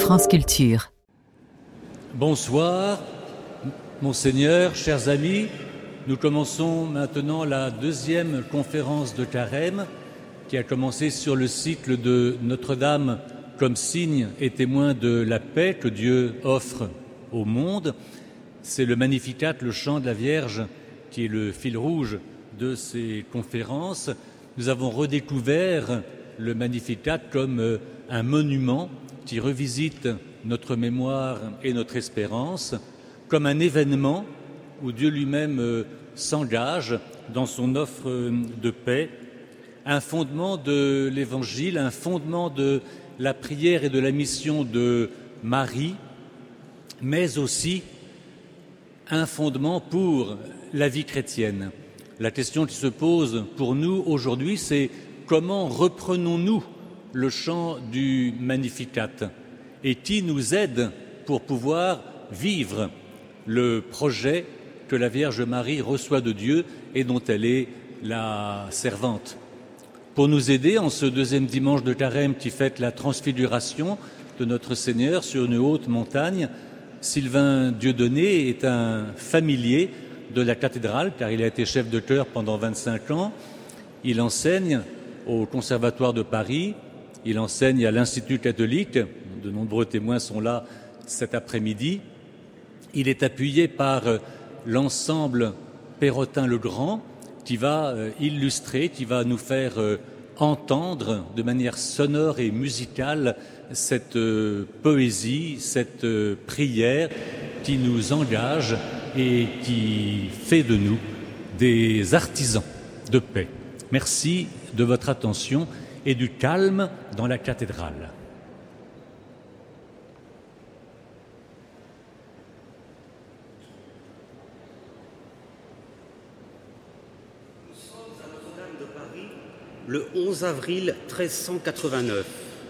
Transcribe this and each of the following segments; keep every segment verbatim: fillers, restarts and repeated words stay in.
France Culture. Bonsoir, Monseigneur, chers amis. Nous commençons maintenant la deuxième conférence de Carême qui a commencé sur le cycle de Notre-Dame comme signe et témoin de la paix que Dieu offre au monde. C'est le Magnificat, le chant de la Vierge, qui est le fil rouge de ces conférences. Nous avons redécouvert le Magnificat comme un monument qui revisite notre mémoire et notre espérance, comme un événement où Dieu lui-même s'engage dans son offre de paix, un fondement de l'Évangile, un fondement de la prière et de la mission de Marie, mais aussi un fondement pour la vie chrétienne. La question qui se pose pour nous aujourd'hui, c'est comment reprenons-nous le chant du Magnificat et qui nous aide pour pouvoir vivre le projet que la Vierge Marie reçoit de Dieu et dont elle est la servante. Pour nous aider en ce deuxième dimanche de Carême qui fête la transfiguration de notre Seigneur sur une haute montagne, Sylvain Dieudonné est un familier de la cathédrale car il a été chef de chœur pendant vingt-cinq ans. Il enseigne au Conservatoire de Paris, il enseigne à l'Institut catholique, de nombreux témoins sont là cet après-midi. Il est appuyé par l'ensemble Perrotin-le-Grand qui va illustrer, qui va nous faire entendre de manière sonore et musicale cette poésie, cette prière qui nous engage et qui fait de nous des artisans de paix. Merci de votre attention et du calme dans la cathédrale. Le onze avril treize cent quatre-vingt-neuf.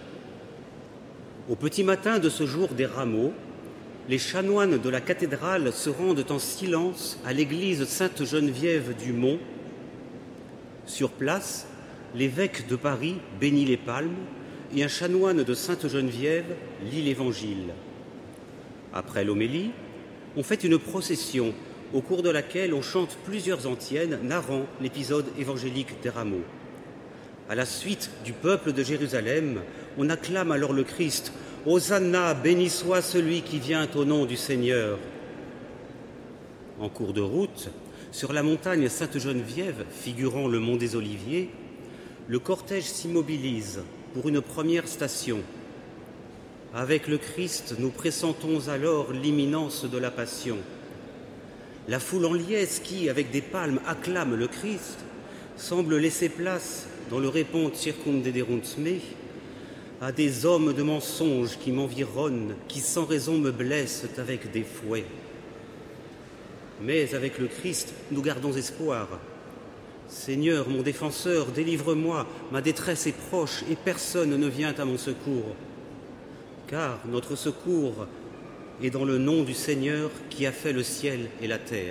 Au petit matin de ce jour des rameaux, les chanoines de la cathédrale se rendent en silence à l'église Sainte-Geneviève du Mont. Sur place, l'évêque de Paris bénit les palmes et un chanoine de Sainte-Geneviève lit l'Évangile. Après l'homélie, on fait une procession au cours de laquelle on chante plusieurs antiennes narrant l'épisode évangélique des rameaux. À la suite du peuple de Jérusalem, on acclame alors le Christ « Hosanna, béni soit celui qui vient au nom du Seigneur ». En cours de route, sur la montagne Sainte-Geneviève, figurant le mont des Oliviers, le cortège s'immobilise pour une première station. Avec le Christ, nous pressentons alors l'imminence de la Passion. La foule en liesse qui, avec des palmes, acclame le Christ, semble laisser place dans le répond circumdederunt me, à des hommes de mensonges qui m'environnent, qui sans raison me blessent avec des fouets. Mais avec le Christ, nous gardons espoir. Seigneur, mon défenseur, délivre-moi, ma détresse est proche et personne ne vient à mon secours. Car notre secours est dans le nom du Seigneur qui a fait le ciel et la terre.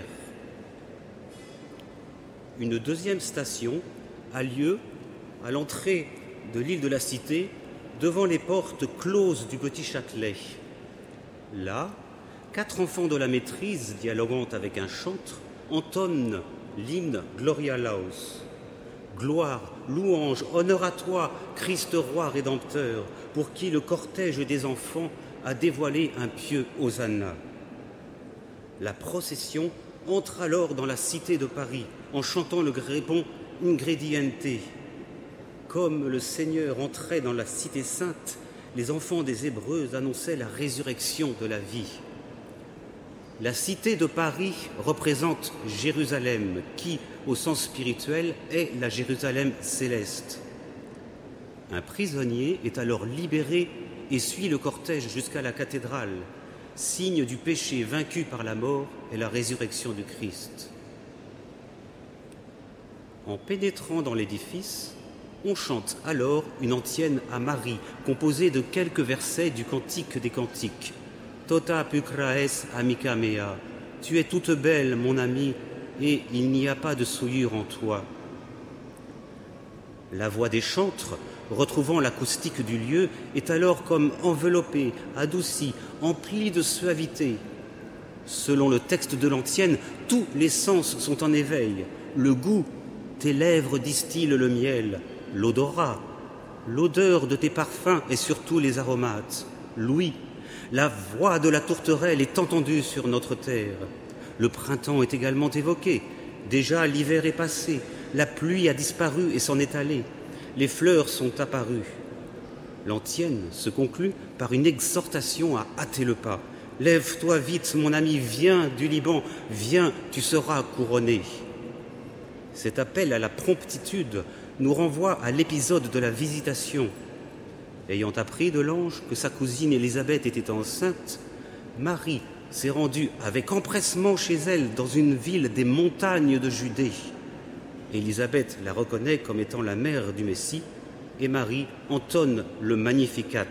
Une deuxième station a lieu à l'entrée de l'île de la Cité, devant les portes closes du Petit Châtelet. Là, quatre enfants de la maîtrise, dialoguant avec un chantre, entonnent l'hymne Gloria Laus. Gloire, louange, honneur à toi, Christ roi rédempteur, pour qui le cortège des enfants a dévoilé un pieux Hosanna. La procession entre alors dans la cité de Paris en chantant le grépon Ingrediente. Comme le Seigneur entrait dans la cité sainte, les enfants des Hébreux annonçaient la résurrection de la vie. La cité de Paris représente Jérusalem, qui, au sens spirituel, est la Jérusalem céleste. Un prisonnier est alors libéré et suit le cortège jusqu'à la cathédrale, signe du péché vaincu par la mort et la résurrection du Christ. En pénétrant dans l'édifice, on chante alors une antienne à Marie, composée de quelques versets du Cantique des Cantiques. Tota pucraes amica mea, tu es toute belle, mon amie, et il n'y a pas de souillure en toi. La voix des chantres retrouvant l'acoustique du lieu, est alors comme enveloppé, adouci, empli de suavité. Selon le texte de l'antienne, tous les sens sont en éveil. Le goût, tes lèvres distillent le miel, l'odorat, l'odeur de tes parfums et surtout les aromates. L'ouïe, la voix de la tourterelle est entendue sur notre terre. Le printemps est également évoqué. Déjà l'hiver est passé, la pluie a disparu et s'en est allée. Les fleurs sont apparues. L'antienne se conclut par une exhortation à hâter le pas. « Lève-toi vite, mon ami, viens du Liban, viens, tu seras couronné. » Cet appel à la promptitude nous renvoie à l'épisode de la visitation. Ayant appris de l'ange que sa cousine Élisabeth était enceinte, Marie s'est rendue avec empressement chez elle dans une ville des montagnes de Judée. Élisabeth la reconnaît comme étant la mère du Messie et Marie entonne le Magnificat.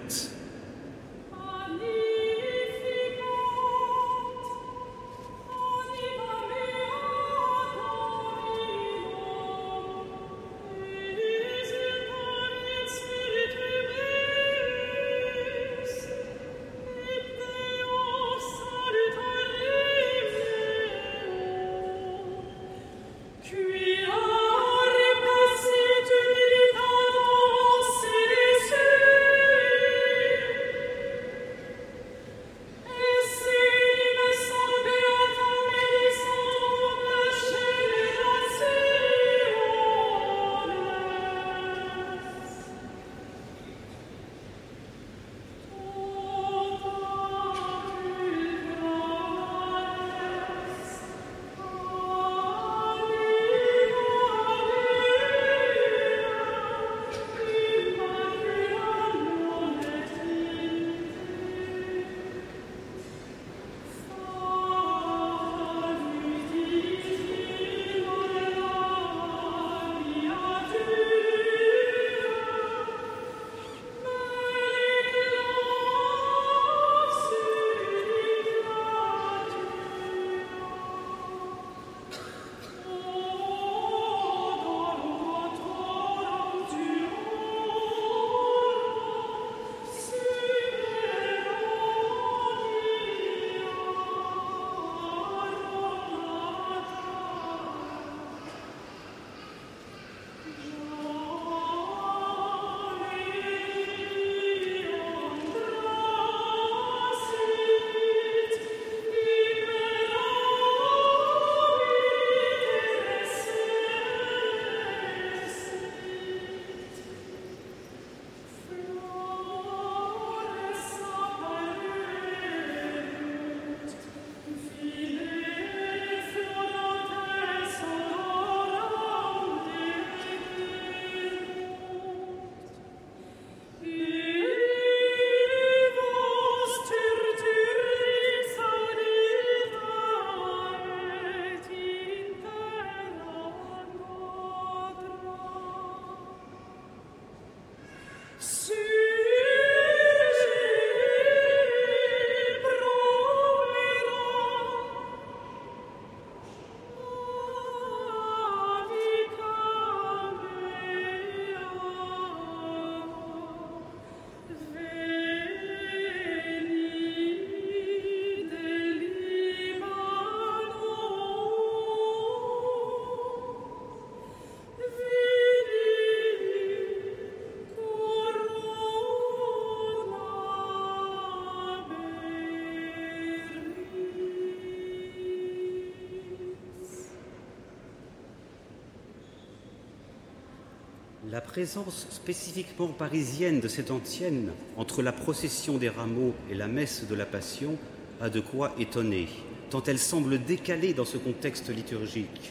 La présence spécifiquement parisienne de cette antienne entre la procession des rameaux et la messe de la Passion a de quoi étonner, tant elle semble décalée dans ce contexte liturgique.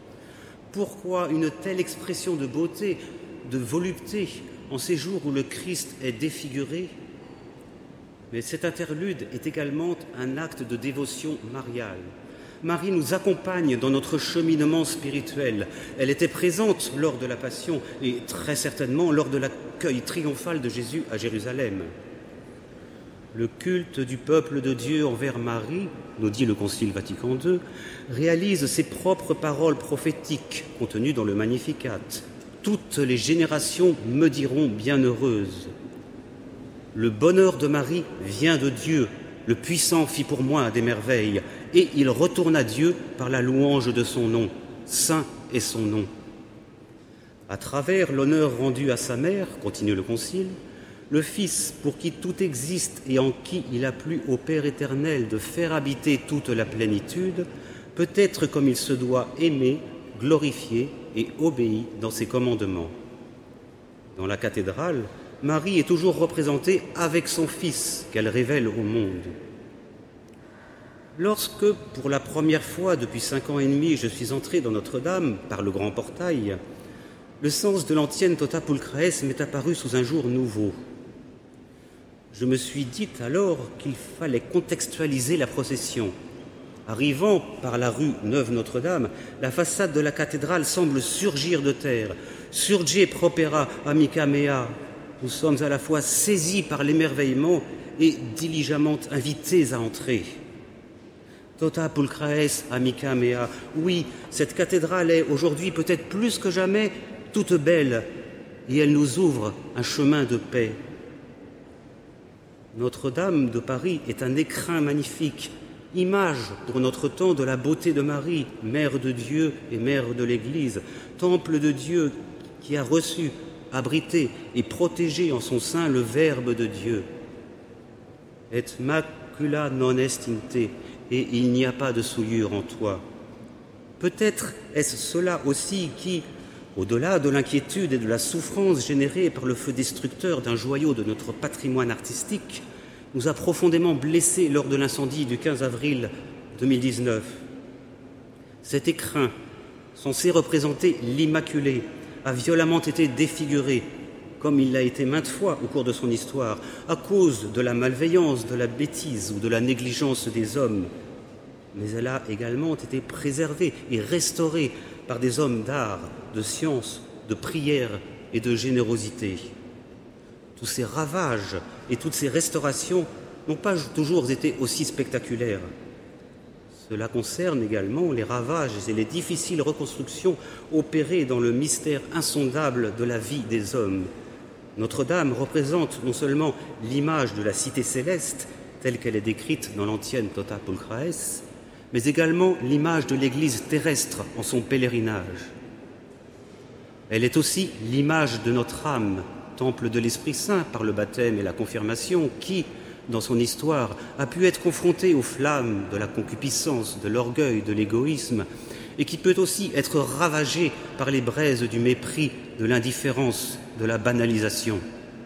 Pourquoi une telle expression de beauté, de volupté, en ces jours où le Christ est défiguré? Mais cet interlude est également un acte de dévotion mariale. Marie nous accompagne dans notre cheminement spirituel. Elle était présente lors de la Passion et très certainement lors de l'accueil triomphal de Jésus à Jérusalem. Le culte du peuple de Dieu envers Marie, nous dit le Concile Vatican deux, réalise ses propres paroles prophétiques contenues dans le Magnificat. « toutes les générations me diront bienheureuse. Le bonheur de Marie vient de Dieu, le puissant fit pour moi des merveilles, et il retourne à Dieu par la louange de son nom. Saint est son nom. À travers l'honneur rendu à sa mère, continue le Concile, le Fils, pour qui tout existe et en qui il a plu au Père éternel de faire habiter toute la plénitude, peut être comme il se doit aimé, glorifié et obéi dans ses commandements. Dans la cathédrale, Marie est toujours représentée avec son Fils qu'elle révèle au monde. Lorsque, pour la première fois depuis cinq ans et demi, je suis entré dans Notre-Dame par le grand portail, le sens de l'antienne Tota Pulchrae m'est apparu sous un jour nouveau. Je me suis dit alors qu'il fallait contextualiser la procession. Arrivant par la rue Neuve-Notre-Dame, la façade de la cathédrale semble surgir de terre. Surge propera amica mea. Nous sommes à la fois saisis par l'émerveillement et diligemment invités à entrer. Tota Pulchrae amica mea. Oui, cette cathédrale est aujourd'hui peut-être plus que jamais toute belle et elle nous ouvre un chemin de paix. Notre-Dame de Paris est un écrin magnifique, image pour notre temps de la beauté de Marie, mère de Dieu et mère de l'Église, temple de Dieu qui a reçu, abrité et protégé en son sein le Verbe de Dieu. Et macula non est in te, et il n'y a pas de souillure en toi. Peut-être est-ce cela aussi qui, au-delà de l'inquiétude et de la souffrance générée par le feu destructeur d'un joyau de notre patrimoine artistique, nous a profondément blessés lors de l'incendie du quinze avril deux mille dix-neuf. Cet écrin, censé représenter l'Immaculée, a violemment été défiguré, comme il l'a été maintes fois au cours de son histoire, à cause de la malveillance, de la bêtise ou de la négligence des hommes. Mais elle a également été préservée et restaurée par des hommes d'art, de science, de prière et de générosité. Tous ces ravages et toutes ces restaurations n'ont pas toujours été aussi spectaculaires. Cela concerne également les ravages et les difficiles reconstructions opérées dans le mystère insondable de la vie des hommes. Notre-Dame représente non seulement l'image de la cité céleste, telle qu'elle est décrite dans l'antienne Tota Pulchrae, mais également l'image de l'Église terrestre en son pèlerinage. Elle est aussi l'image de notre âme, temple de l'Esprit Saint par le baptême et la confirmation, qui, dans son histoire, a pu être confrontée aux flammes de la concupiscence, de l'orgueil, de l'égoïsme, et qui peut aussi être ravagée par les braises du mépris, de l'indifférence, de la banalisation.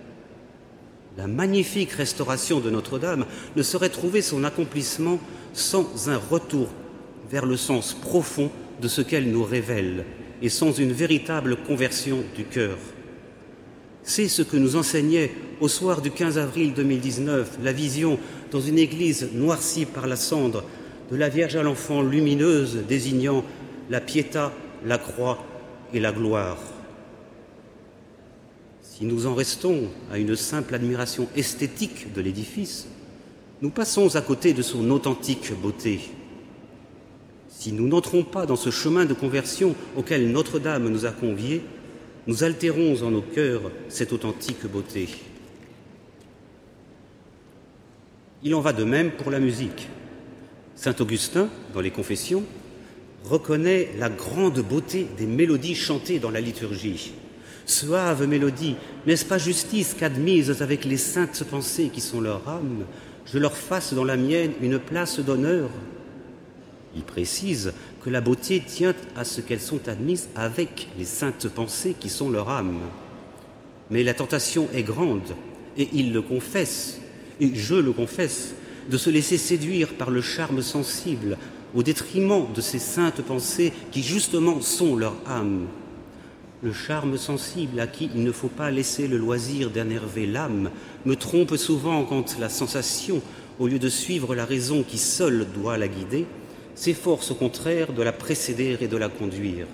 La magnifique restauration de Notre-Dame ne saurait trouver son accomplissement sans un retour vers le sens profond de ce qu'elle nous révèle et sans une véritable conversion du cœur. C'est ce que nous enseignait au soir du quinze avril deux mille dix-neuf la vision dans une église noircie par la cendre de la Vierge à l'enfant lumineuse désignant la piéta, la croix et la gloire. Si nous en restons à une simple admiration esthétique de l'édifice, nous passons à côté de son authentique beauté. Si nous n'entrons pas dans ce chemin de conversion auquel Notre-Dame nous a conviés, nous altérons en nos cœurs cette authentique beauté. Il en va de même pour la musique. Saint Augustin, dans les Confessions, reconnaît la grande beauté des mélodies chantées dans la liturgie. Suave mélodie, n'est-ce pas justice qu'admises avec les saintes pensées qui sont leur âme, je leur fasse dans la mienne une place d'honneur? Il précise que la beauté tient à ce qu'elles sont admises avec les saintes pensées qui sont leur âme. Mais la tentation est grande, et il le confesse, et je le confesse, de se laisser séduire par le charme sensible, au détriment de ces saintes pensées qui justement sont leur âme. Le charme sensible à qui il ne faut pas laisser le loisir d'énerver l'âme me trompe souvent quand la sensation, au lieu de suivre la raison qui seule doit la guider, s'efforce au contraire de la précéder et de la conduire.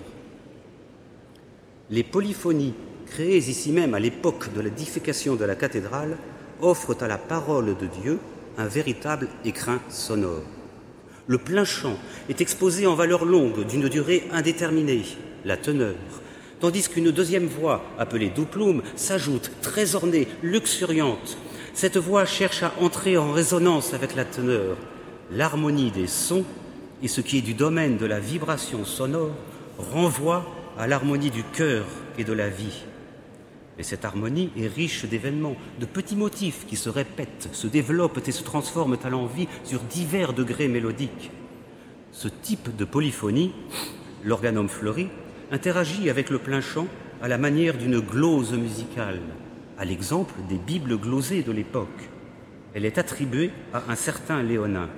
Les polyphonies créées ici même à l'époque de l'édification de la cathédrale offrent à la parole de Dieu un véritable écrin sonore. Le plein chant est exposé en valeur longue d'une durée indéterminée, la teneur, tandis qu'une deuxième voix, appelée duplum, s'ajoute, très ornée, luxuriante. Cette voix cherche à entrer en résonance avec la teneur. L'harmonie des sons et ce qui est du domaine de la vibration sonore renvoie à l'harmonie du cœur et de la vie. Et cette harmonie est riche d'événements, de petits motifs qui se répètent, se développent et se transforment à l'envi sur divers degrés mélodiques. Ce type de polyphonie, l'organum fleuri, interagit avec le plein chant à la manière d'une glose musicale, à l'exemple des bibles glosées de l'époque. Elle est attribuée à un certain Léonin.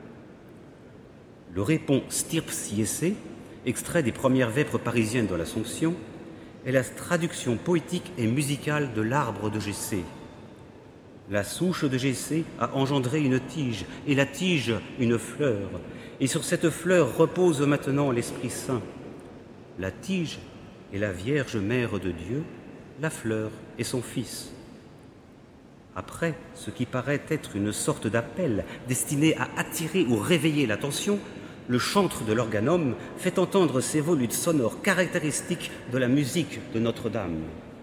Le répon stirps iesse, extrait des premières vêpres parisiennes de l'Assomption, est la traduction poétique et musicale de l'arbre de Jessé. La souche de Jessé a engendré une tige, et la tige une fleur, et sur cette fleur repose maintenant l'Esprit Saint. La tige est la Vierge Mère de Dieu, la fleur est son Fils. Après ce qui paraît être une sorte d'appel destiné à attirer ou réveiller l'attention, le chantre de l'organum fait entendre ces volutes sonores caractéristiques de la musique de Notre-Dame.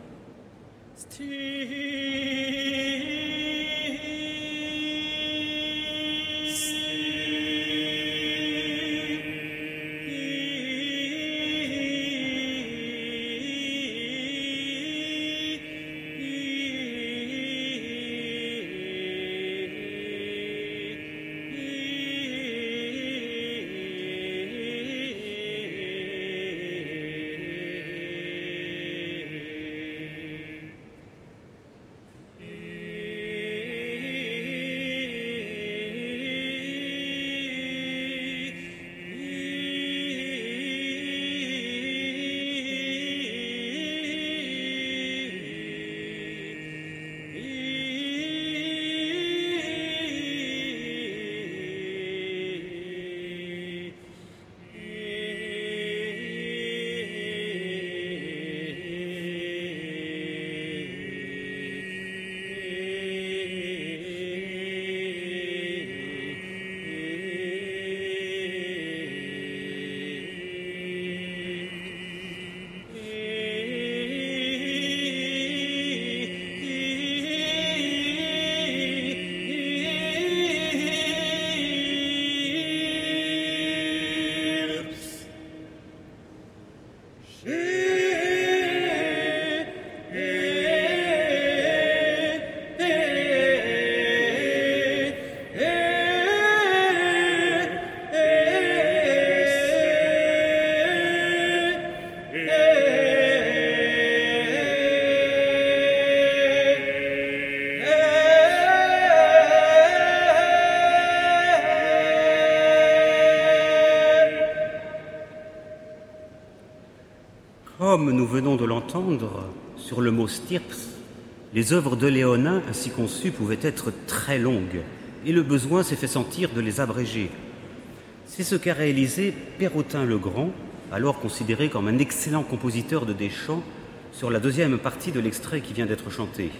Comme nous venons de l'entendre, sur le mot stirps, les œuvres de Léonin ainsi conçues pouvaient être très longues, et le besoin s'est fait sentir de les abréger. C'est ce qu'a réalisé Pérotin le Grand, alors considéré comme un excellent compositeur de déchants, sur la deuxième partie de l'extrait qui vient d'être chanté.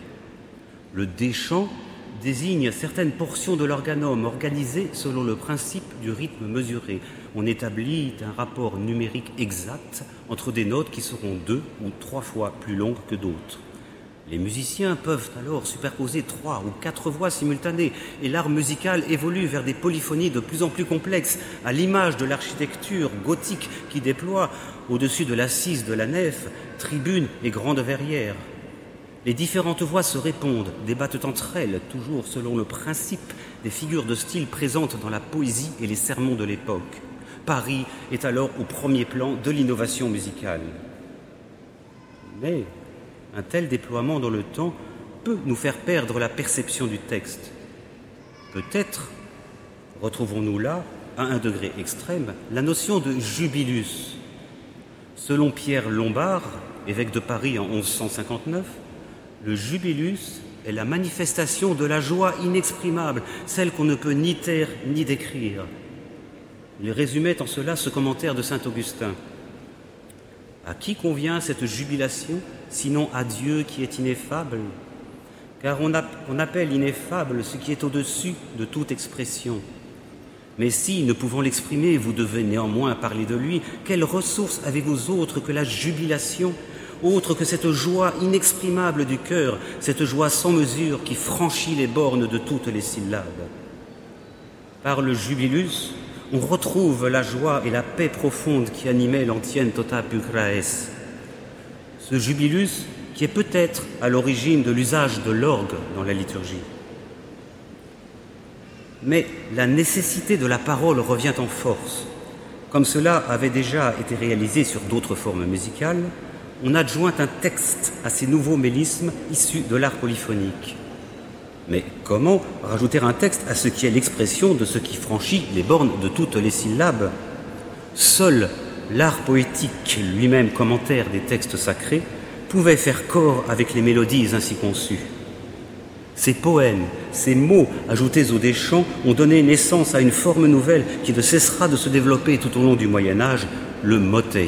Le déchant désigne certaines portions de l'organum organisées selon le principe du rythme mesuré. On établit un rapport numérique exact entre des notes qui seront deux ou trois fois plus longues que d'autres. Les musiciens peuvent alors superposer trois ou quatre voix simultanées et l'art musical évolue vers des polyphonies de plus en plus complexes, à l'image de l'architecture gothique qui déploie, au-dessus de l'assise de la nef, tribunes et grandes verrières. Les différentes voix se répondent, débattent entre elles, toujours selon le principe des figures de style présentes dans la poésie et les sermons de l'époque. Paris est alors au premier plan de l'innovation musicale. Mais un tel déploiement dans le temps peut nous faire perdre la perception du texte. Peut-être retrouvons-nous là, à un degré extrême, la notion de jubilus. Selon Pierre Lombard, évêque de Paris en onze cent cinquante-neuf, le jubilus est la manifestation de la joie inexprimable, celle qu'on ne peut ni taire ni décrire. Il résumait en cela ce commentaire de saint Augustin. À qui convient cette jubilation, sinon à Dieu qui est ineffable? Car on, a, on appelle ineffable ce qui est au-dessus de toute expression. Mais si, ne pouvant l'exprimer, vous devez néanmoins parler de lui, quelle ressource avez-vous autre que la jubilation, autre que cette joie inexprimable du cœur, cette joie sans mesure qui franchit les bornes de toutes les syllabes. Par le jubilus, on retrouve la joie et la paix profonde qui animaient l'antienne Tota Pulchraes. Ce jubilus qui est peut-être à l'origine de l'usage de l'orgue dans la liturgie. Mais la nécessité de la parole revient en force. Comme cela avait déjà été réalisé sur d'autres formes musicales, on adjoint un texte à ces nouveaux mélismes issus de l'art polyphonique. Mais comment rajouter un texte à ce qui est l'expression de ce qui franchit les bornes de toutes les syllabes? Seul l'art poétique, lui-même commentaire des textes sacrés, pouvait faire corps avec les mélodies ainsi conçues. Ces poèmes, ces mots ajoutés aux des chants ont donné naissance à une forme nouvelle qui ne cessera de se développer tout au long du Moyen-Âge, le motet.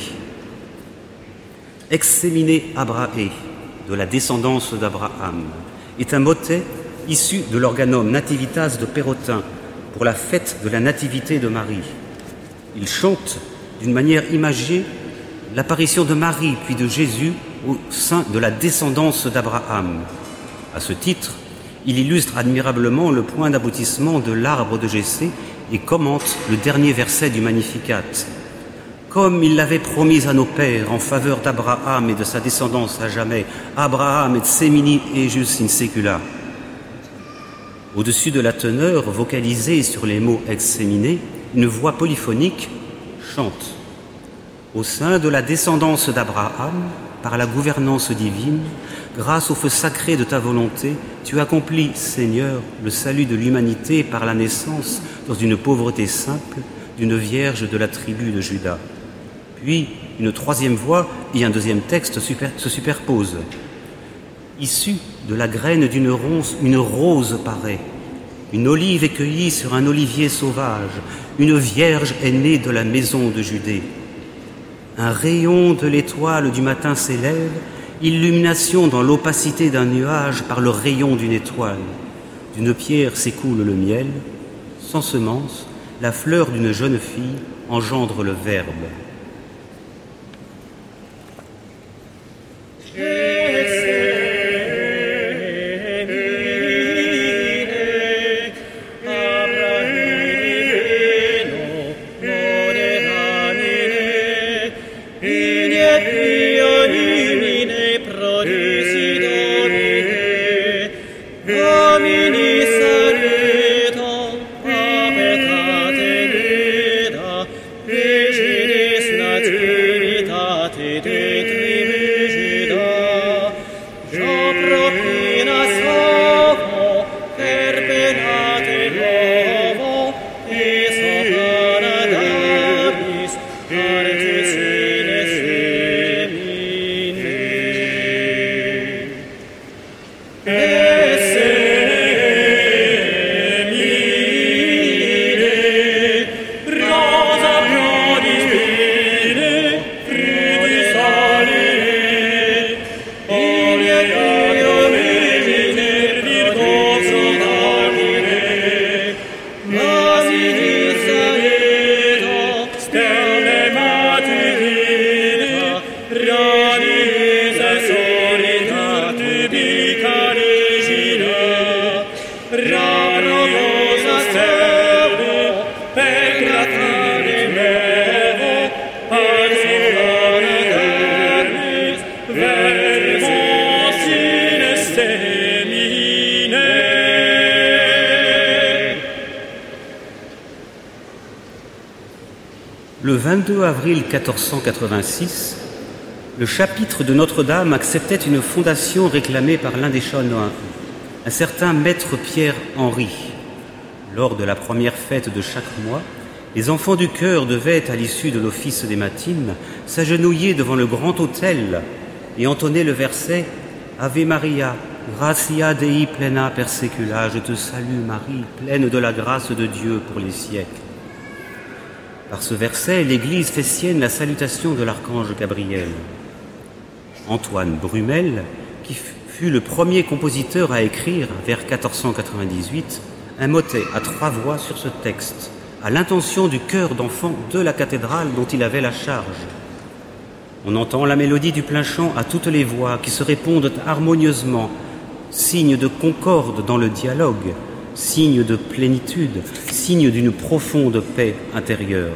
Exsémine Abrae, de la descendance d'Abraham, est un motet issu de l'organum Nativitas de Pérotin pour la fête de la Nativité de Marie. Il chante d'une manière imagée l'apparition de Marie puis de Jésus au sein de la descendance d'Abraham. À ce titre, il illustre admirablement le point d'aboutissement de l'arbre de Jessé et commente le dernier verset du Magnificat. Comme il l'avait promis à nos pères en faveur d'Abraham et de sa descendance à jamais, Abraham et semini ejus in secula. Au-dessus de la teneur vocalisée sur les mots exséminés, une voix polyphonique chante. Au sein de la descendance d'Abraham, par la gouvernance divine, grâce au feu sacré de ta volonté, tu accomplis, Seigneur, le salut de l'humanité par la naissance, dans une pauvreté simple, d'une vierge de la tribu de Juda. Puis, une troisième voix et un deuxième texte super, se superposent. Issue de la graine d'une rose, une rose paraît. Une olive est cueillie sur un olivier sauvage. Une vierge est née de la maison de Judée. Un rayon de l'étoile du matin s'élève, illumination dans l'opacité d'un nuage par le rayon d'une étoile. D'une pierre s'écoule le miel. Sans semence, la fleur d'une jeune fille engendre le Verbe. Le vingt-deux avril quatorze cent quatre-vingt-six, le chapitre de Notre-Dame acceptait une fondation réclamée par l'un des chanoines, un certain maître Pierre-Henri. Lors de la première fête de chaque mois, les enfants du chœur devaient, à l'issue de l'office des matines, s'agenouiller devant le grand autel et entonner le verset « Ave Maria, gratia Dei plena per secula, je te salue Marie, pleine de la grâce de Dieu pour les siècles ». Par ce verset, l'Église fait sienne la salutation de l'archange Gabriel. Antoine Brumel, qui fut le premier compositeur à écrire, vers quatorze cent quatre-vingt-dix-huit, un motet à trois voix sur ce texte, à l'intention du chœur d'enfants de la cathédrale dont il avait la charge. On entend la mélodie du plein chant à toutes les voix qui se répondent harmonieusement, signe de concorde dans le dialogue, signe de plénitude, signe d'une profonde paix intérieure.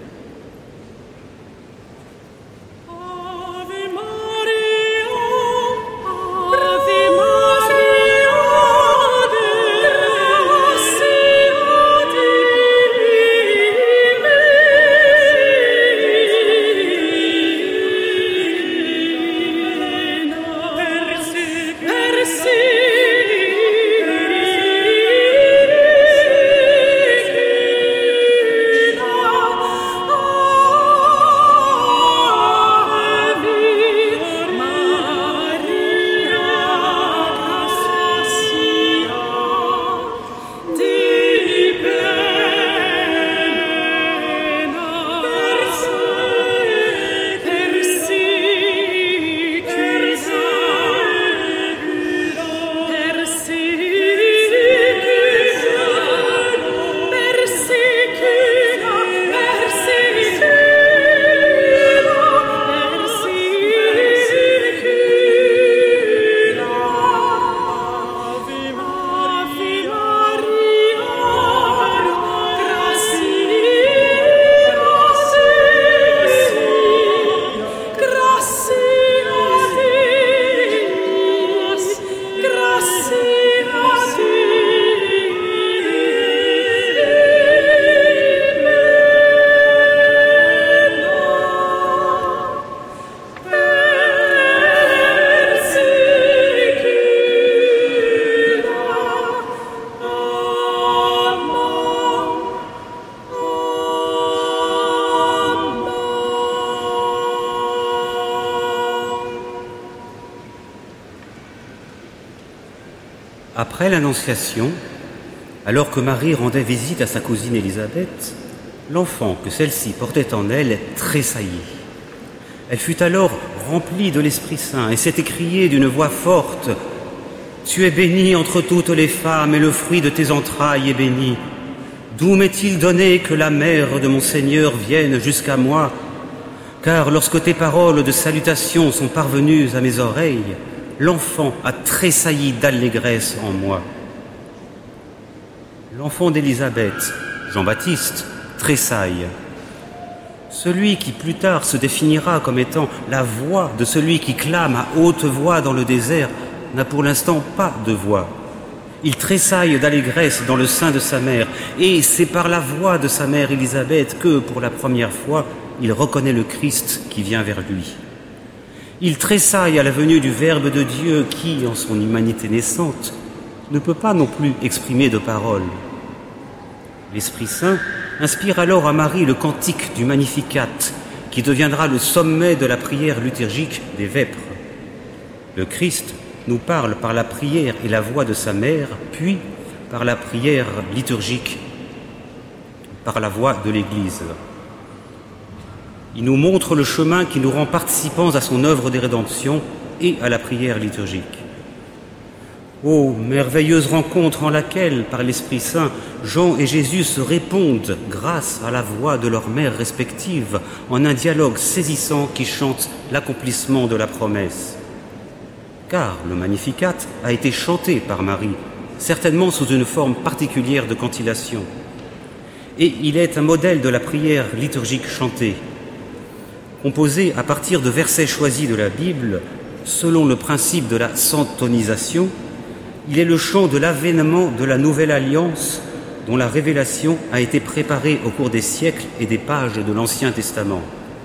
Après l'Annonciation, alors que Marie rendait visite à sa cousine Élisabeth, l'enfant que celle-ci portait en elle tressaillit. Elle fut alors remplie de l'Esprit Saint et s'est écriée d'une voix forte « Tu es bénie entre toutes les femmes et le fruit de tes entrailles est béni. D'où m'est-il donné que la mère de mon Seigneur vienne jusqu'à moi? Car lorsque tes paroles de salutation sont parvenues à mes oreilles, l'enfant a tressailli d'allégresse en moi. » L'enfant d'Élisabeth, Jean-Baptiste, tressaille. Celui qui plus tard se définira comme étant la voix de celui qui clame à haute voix dans le désert n'a pour l'instant pas de voix. Il tressaille d'allégresse dans le sein de sa mère, et c'est par la voix de sa mère Élisabeth que, pour la première fois, il reconnaît le Christ qui vient vers lui. Il tressaille à la venue du Verbe de Dieu qui, en son humanité naissante, ne peut pas non plus exprimer de paroles. L'Esprit Saint inspire alors à Marie le cantique du Magnificat, qui deviendra le sommet de la prière liturgique des Vêpres. Le Christ nous parle par la prière et la voix de sa mère, puis par la prière liturgique, par la voix de l'Église. Il nous montre le chemin qui nous rend participants à son œuvre de rédemption et à la prière liturgique. Ô merveilleuse rencontre en laquelle, par l'Esprit Saint, Jean et Jésus se répondent grâce à la voix de leurs mères respectives en un dialogue saisissant qui chante l'accomplissement de la promesse. Car le Magnificat a été chanté par Marie, certainement sous une forme particulière de cantillation. Et il est un modèle de la prière liturgique chantée. Composé à partir de versets choisis de la Bible, selon le principe de la santonisation, il est le chant de l'avènement de la Nouvelle Alliance dont la révélation a été préparée au cours des siècles et des pages de l'Ancien Testament.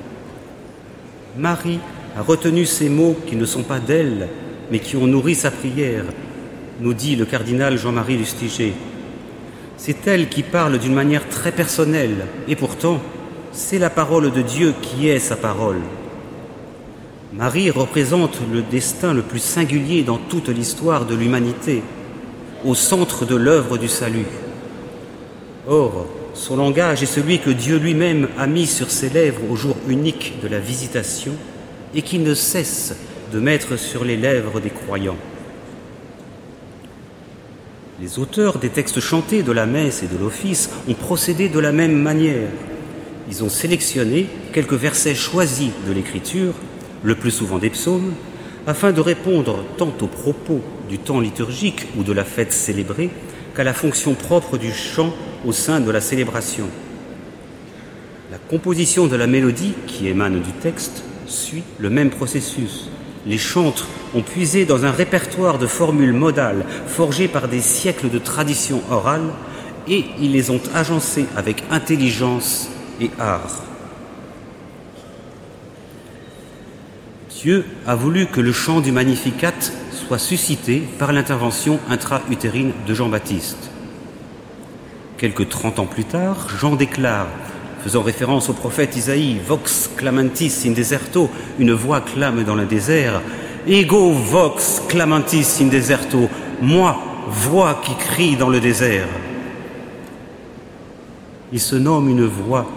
Marie a retenu ces mots qui ne sont pas d'elle, mais qui ont nourri sa prière, nous dit le cardinal Jean-Marie Lustiger. C'est elle qui parle d'une manière très personnelle, et pourtant, c'est la parole de Dieu qui est sa parole. Marie représente le destin le plus singulier dans toute l'histoire de l'humanité, au centre de l'œuvre du salut. Or, son langage est celui que Dieu lui-même a mis sur ses lèvres au jour unique de la visitation et qui ne cesse de mettre sur les lèvres des croyants. Les auteurs des textes chantés de la messe et de l'office ont procédé de la même manière. Ils ont sélectionné quelques versets choisis de l'Écriture, le plus souvent des psaumes, afin de répondre tant aux propos du temps liturgique ou de la fête célébrée qu'à la fonction propre du chant au sein de la célébration. La composition de la mélodie qui émane du texte suit le même processus. Les chantres ont puisé dans un répertoire de formules modales forgées par des siècles de tradition orale et ils les ont agencées avec intelligence et art. Dieu a voulu que le chant du Magnificat soit suscité par l'intervention intra-utérine de Jean-Baptiste. Quelques trente ans plus tard, Jean déclare, faisant référence au prophète Isaïe, « Vox clamantis in deserto », une voix clame dans le désert, « Ego vox clamantis in deserto », moi, voix qui crie dans le désert. Il se nomme une voix.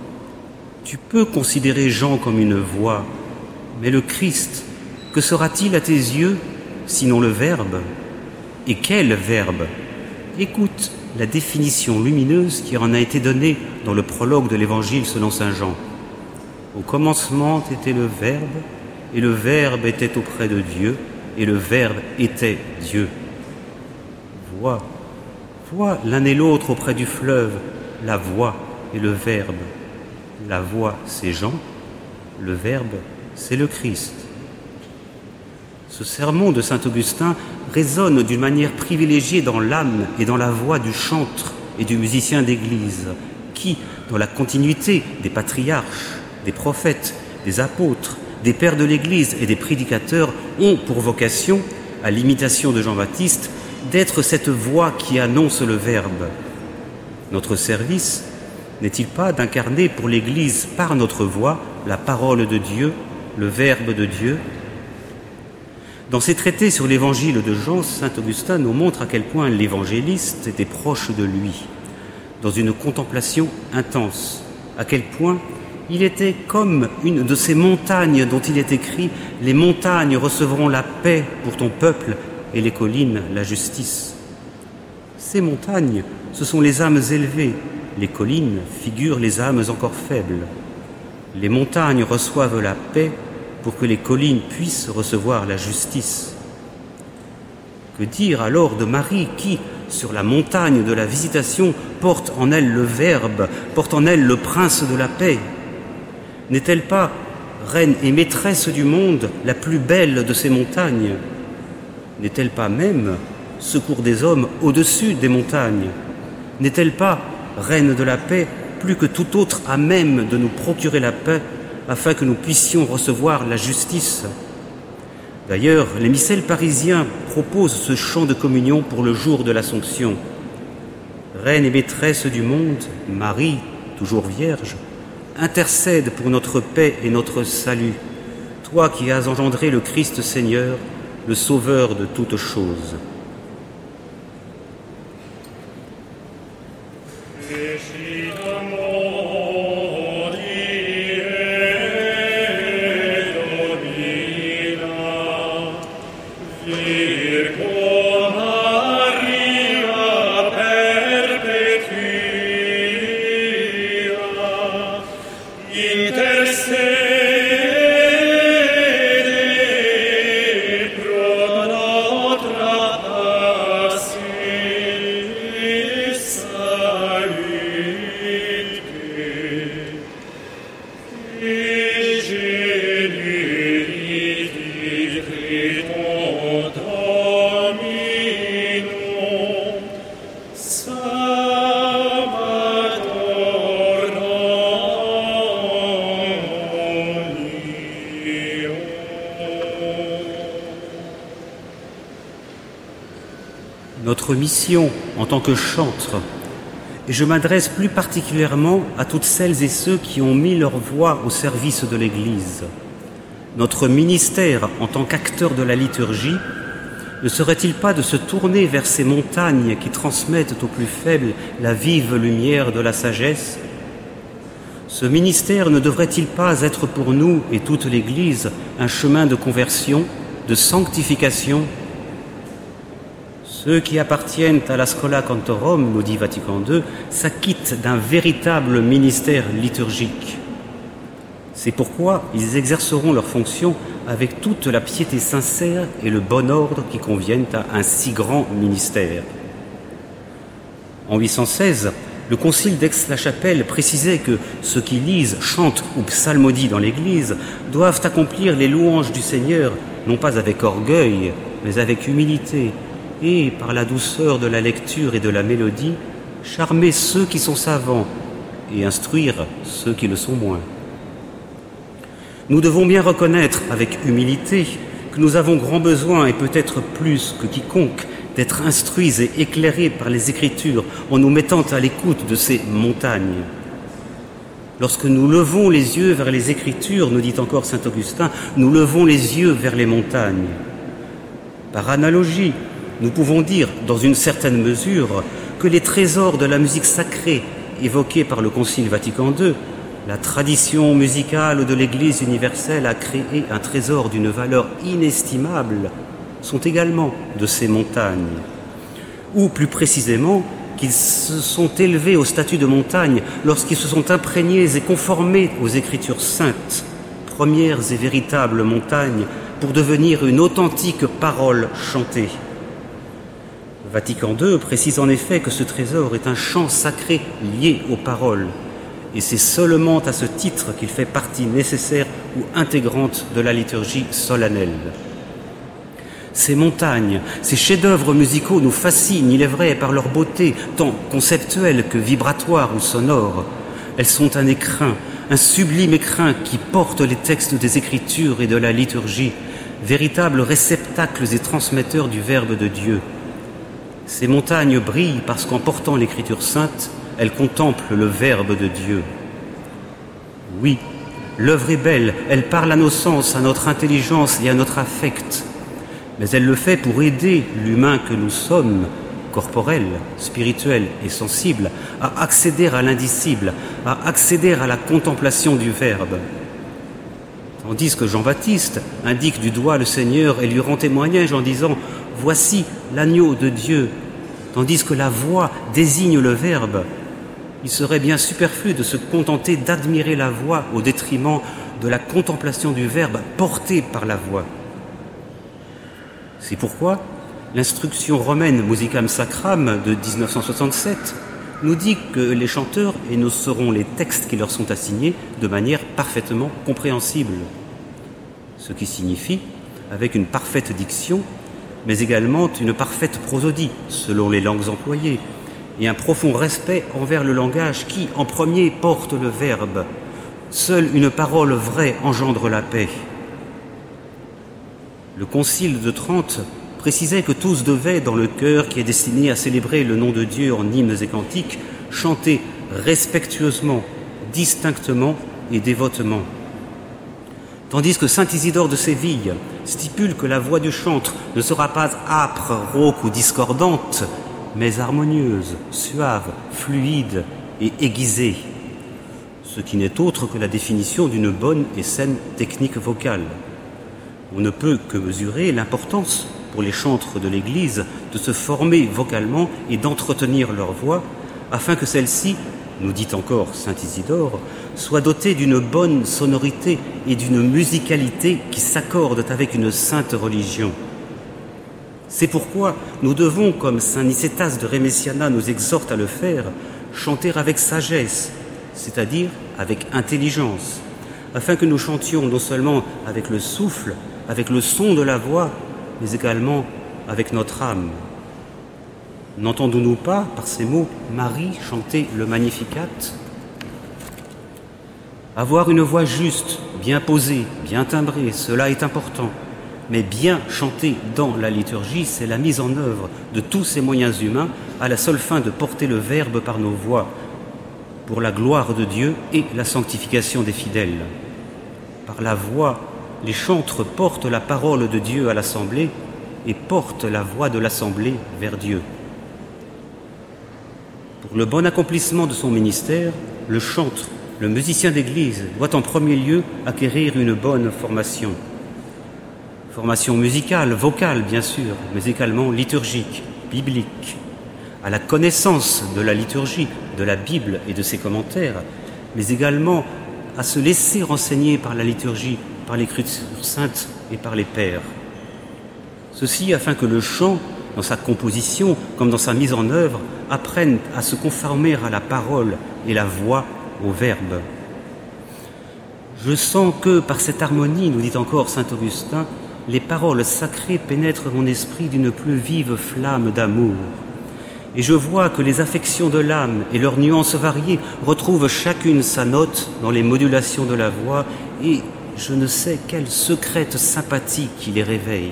Tu peux considérer Jean comme une voix, mais le Christ, que sera-t-il à tes yeux, sinon le Verbe? Et quel Verbe? Écoute la définition lumineuse qui en a été donnée dans le prologue de l'Évangile selon saint Jean. Au commencement était le Verbe, et le Verbe était auprès de Dieu, et le Verbe était Dieu. Vois, vois l'un et l'autre auprès du fleuve, la voix et le Verbe. La voix, c'est Jean, le Verbe, c'est le Christ. Ce sermon de saint Augustin résonne d'une manière privilégiée dans l'âme et dans la voix du chantre et du musicien d'église, qui, dans la continuité des patriarches, des prophètes, des apôtres, des pères de l'Église et des prédicateurs, ont pour vocation, à l'imitation de Jean-Baptiste, d'être cette voix qui annonce le Verbe. Notre service n'est-il pas d'incarner pour l'Église par notre voix la parole de Dieu, le Verbe de Dieu? Dans ses traités sur l'évangile de Jean, saint Augustin nous montre à quel point l'évangéliste était proche de lui, dans une contemplation intense, à quel point il était comme une de ces montagnes dont il est écrit « Les montagnes recevront la paix pour ton peuple et les collines la justice ». Ces montagnes, ce sont les âmes élevées, les collines figurent les âmes encore faibles. Les montagnes reçoivent la paix pour que les collines puissent recevoir la justice. Que dire alors de Marie qui, sur la montagne de la visitation, porte en elle le Verbe, porte en elle le Prince de la paix? N'est-elle pas reine et maîtresse du monde, la plus belle de ces montagnes? N'est-elle pas même secours des hommes au-dessus des montagnes? N'est-elle pas reine de la paix, plus que tout autre à même de nous procurer la paix, afin que nous puissions recevoir la justice? D'ailleurs, les missels parisiens proposent ce chant de communion pour le jour de l'Assomption. Reine et maîtresse du monde, Marie, toujours vierge, intercède pour notre paix et notre salut, toi qui as engendré le Christ Seigneur, le Sauveur de toutes choses. Notre mission en tant que chantre, et je m'adresse plus particulièrement à toutes celles et ceux qui ont mis leur voix au service de l'Église. Notre ministère en tant qu'acteur de la liturgie ne serait-il pas de se tourner vers ces montagnes qui transmettent aux plus faibles la vive lumière de la sagesse? Ce ministère ne devrait-il pas être pour nous et toute l'Église un chemin de conversion, de sanctification? Ceux qui appartiennent à la Schola Cantorum, nous dit Vatican deux, s'acquittent d'un véritable ministère liturgique. C'est pourquoi ils exerceront leurs fonctions avec toute la piété sincère et le bon ordre qui conviennent à un si grand ministère. En huit cent seize, le concile d'Aix-la-Chapelle précisait que ceux qui lisent, chantent ou psalmodient dans l'Église doivent accomplir les louanges du Seigneur, non pas avec orgueil, mais avec humilité, et, par la douceur de la lecture et de la mélodie, charmer ceux qui sont savants et instruire ceux qui le sont moins. Nous devons bien reconnaître avec humilité que nous avons grand besoin, et peut-être plus que quiconque, d'être instruits et éclairés par les Écritures en nous mettant à l'écoute de ces montagnes. Lorsque nous levons les yeux vers les Écritures, nous dit encore saint Augustin, nous levons les yeux vers les montagnes. Par analogie, nous pouvons dire, dans une certaine mesure, que les trésors de la musique sacrée évoqués par le Concile Vatican deux, la tradition musicale de l'Église universelle a créé un trésor d'une valeur inestimable, sont également de ces montagnes. Ou plus précisément, qu'ils se sont élevés au statut de montagne lorsqu'ils se sont imprégnés et conformés aux Écritures saintes, premières et véritables montagnes, pour devenir une authentique parole chantée. Vatican deux précise en effet que ce trésor est un chant sacré lié aux paroles, et c'est seulement à ce titre qu'il fait partie nécessaire ou intégrante de la liturgie solennelle. Ces montagnes, ces chefs-d'œuvre musicaux nous fascinent, il est vrai, par leur beauté, tant conceptuelle que vibratoire ou sonore. Elles sont un écrin, un sublime écrin qui porte les textes des Écritures et de la liturgie, véritables réceptacles et transmetteurs du Verbe de Dieu. Ces montagnes brillent parce qu'en portant l'Écriture sainte, elles contemplent le Verbe de Dieu. Oui, l'œuvre est belle, elle parle à nos sens, à notre intelligence et à notre affect. Mais elle le fait pour aider l'humain que nous sommes, corporel, spirituel et sensible, à accéder à l'indicible, à accéder à la contemplation du Verbe. Tandis que Jean-Baptiste indique du doigt le Seigneur et lui rend témoignage en disant « Voici l'agneau de Dieu », tandis que la voix désigne le Verbe, il serait bien superflu de se contenter d'admirer la voix au détriment de la contemplation du Verbe porté par la voix. C'est pourquoi l'instruction romaine Musicam Sacram de dix-neuf cent soixante-sept nous dit que les chanteurs énonceront les textes qui leur sont assignés de manière parfaitement compréhensible. Ce qui signifie, avec une parfaite diction, mais également une parfaite prosodie, selon les langues employées, et un profond respect envers le langage qui, en premier, porte le Verbe. Seule une parole vraie engendre la paix. Le Concile de Trente précisait que tous devaient, dans le chœur qui est destiné à célébrer le nom de Dieu en hymnes et cantiques, chanter respectueusement, distinctement et dévotement. Tandis que saint Isidore de Séville stipule que la voix du chantre ne sera pas âpre, rauque ou discordante, mais harmonieuse, suave, fluide et aiguisée, ce qui n'est autre que la définition d'une bonne et saine technique vocale. On ne peut que mesurer l'importance pour les chantres de l'Église de se former vocalement et d'entretenir leur voix, afin que celle-ci, nous dit encore saint Isidore, soit dotée d'une bonne sonorité et d'une musicalité qui s'accordent avec une sainte religion. C'est pourquoi nous devons, comme saint Nicétas de Rémessiana nous exhorte à le faire, chanter avec sagesse, c'est-à-dire avec intelligence, afin que nous chantions non seulement avec le souffle, avec le son de la voix, mais également avec notre âme. N'entendons-nous pas, par ces mots, Marie chanter le Magnificat ? Avoir une voix juste, bien posée, bien timbrée, cela est important. Mais bien chanter dans la liturgie, c'est la mise en œuvre de tous ces moyens humains à la seule fin de porter le Verbe par nos voix, pour la gloire de Dieu et la sanctification des fidèles. Par la voix, les chantres portent la parole de Dieu à l'assemblée et portent la voix de l'assemblée vers Dieu. Pour le bon accomplissement de son ministère, le chantre, le musicien d'église, doit en premier lieu acquérir une bonne formation. Formation musicale, vocale bien sûr, mais également liturgique, biblique, à la connaissance de la liturgie, de la Bible et de ses commentaires, mais également à se laisser renseigner par la liturgie, par l'Écriture sainte et par les pères. Ceci afin que le chant, dans sa composition comme dans sa mise en œuvre, apprenne à se conformer à la parole et la voix au Verbe. Je sens que par cette harmonie, nous dit encore saint Augustin, les paroles sacrées pénètrent mon esprit d'une plus vive flamme d'amour. Et je vois que les affections de l'âme et leurs nuances variées retrouvent chacune sa note dans les modulations de la voix, et je ne sais quelle secrète sympathie qui les réveille.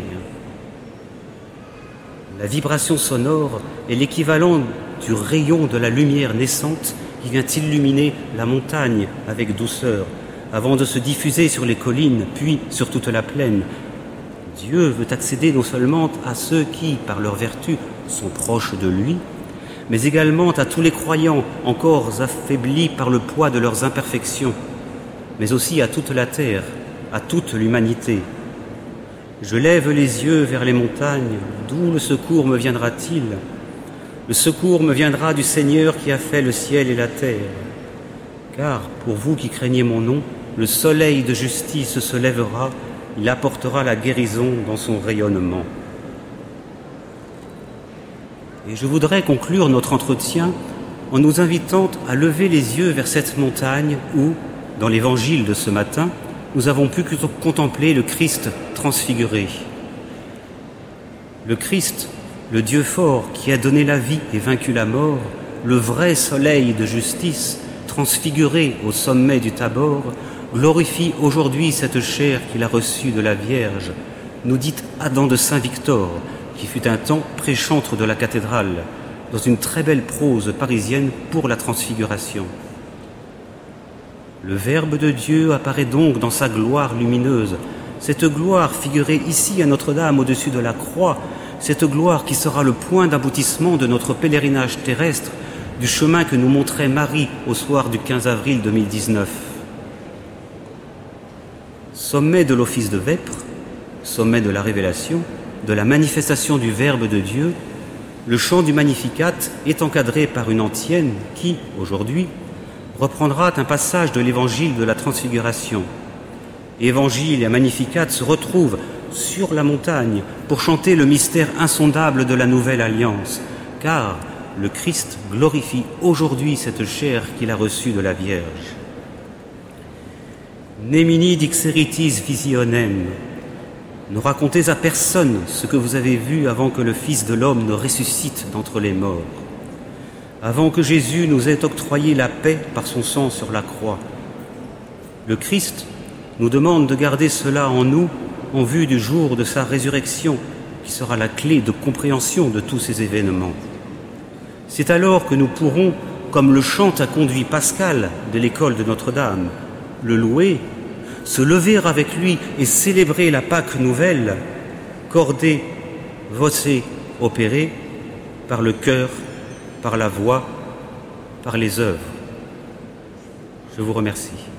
La vibration sonore est l'équivalent du rayon de la lumière naissante qui vient illuminer la montagne avec douceur, avant de se diffuser sur les collines, puis sur toute la plaine. Dieu veut accéder non seulement à ceux qui, par leur vertu, sont proches de lui, mais également à tous les croyants encore affaiblis par le poids de leurs imperfections, mais aussi à toute la terre, à toute l'humanité. Je lève les yeux vers les montagnes, d'où le secours me viendra-t-il? Le secours me viendra du Seigneur qui a fait le ciel et la terre. Car, pour vous qui craignez mon nom, le soleil de justice se lèvera, il apportera la guérison dans son rayonnement. Et je voudrais conclure notre entretien en nous invitant à lever les yeux vers cette montagne où, dans l'évangile de ce matin, nous avons pu contempler le Christ transfiguré. Le Christ, le Dieu fort qui a donné la vie et vaincu la mort, le vrai soleil de justice, transfiguré au sommet du Tabor, glorifie aujourd'hui cette chair qu'il a reçue de la Vierge, nous dit Adam de Saint-Victor, qui fut un temps pré-chantre de la cathédrale, dans une très belle prose parisienne pour la transfiguration. Le Verbe de Dieu apparaît donc dans sa gloire lumineuse, cette gloire figurée ici à Notre-Dame au-dessus de la croix, cette gloire qui sera le point d'aboutissement de notre pèlerinage terrestre, du chemin que nous montrait Marie au soir du quinze avril deux mille dix-neuf. Sommet de l'office de vêpres, sommet de la révélation, de la manifestation du Verbe de Dieu, le chant du Magnificat est encadré par une antienne qui, aujourd'hui, reprendra un passage de l'évangile de la Transfiguration. Évangile et Magnificat se retrouvent sur la montagne pour chanter le mystère insondable de la nouvelle alliance, car le Christ glorifie aujourd'hui cette chair qu'il a reçue de la Vierge. Nemini dixeritis visionem. Ne racontez à personne ce que vous avez vu avant que le Fils de l'homme ne ressuscite d'entre les morts, avant que Jésus nous ait octroyé la paix par son sang sur la croix. Le Christ nous demande de garder cela en nous en vue du jour de sa résurrection, qui sera la clé de compréhension de tous ces événements. C'est alors que nous pourrons, comme le chant a conduit Pascal de l'école de Notre-Dame, le louer, se lever avec lui et célébrer la Pâque nouvelle, cordée, vocée, opérée, par le cœur, par la voix, par les œuvres. Je vous remercie.